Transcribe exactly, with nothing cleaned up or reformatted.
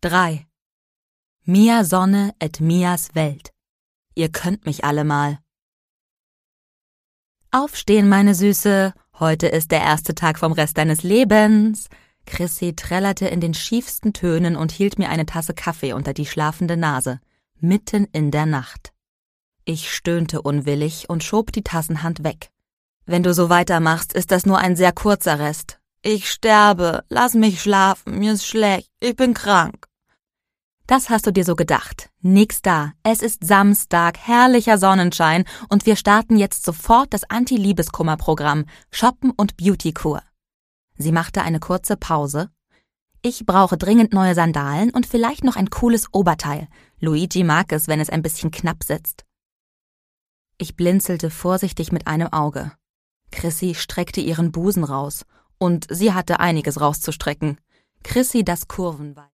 drei. Mia Sonne et Mias Welt. Ihr könnt mich alle mal. Aufstehen, meine Süße. Heute ist der erste Tag vom Rest deines Lebens. Chrissy trällerte in den schiefsten Tönen und hielt mir eine Tasse Kaffee unter die schlafende Nase, mitten in der Nacht. Ich stöhnte unwillig und schob die Tassenhand weg. Wenn du so weitermachst, ist das nur ein sehr kurzer Rest. Ich sterbe, lass mich schlafen, mir ist schlecht, ich bin krank. Das hast du dir so gedacht. Nix da. Es ist Samstag, herrlicher Sonnenschein und wir starten jetzt sofort das Anti-Liebeskummer-Programm Shoppen und Beauty-Kur. Sie machte eine kurze Pause. Ich brauche dringend neue Sandalen und vielleicht noch ein cooles Oberteil. Luigi mag es, wenn es ein bisschen knapp sitzt. Ich blinzelte vorsichtig mit einem Auge. Chrissy streckte ihren Busen raus und sie hatte einiges rauszustrecken. Chrissy das Kurvenweite.